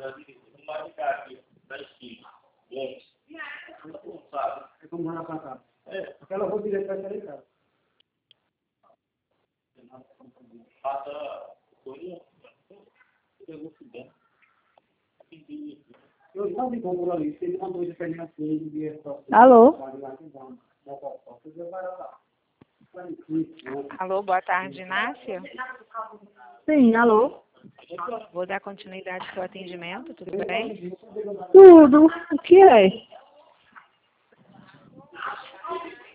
É como lá pra cá. Aquela rua direita vai sair em casa. Eu não vi como ali, se ele mandou de perna assim, de dia só. Alô? Alô, boa tarde, Inácia. Sim, alô? Vou dar continuidade ao seu atendimento, tudo bem? Tudo. O que é?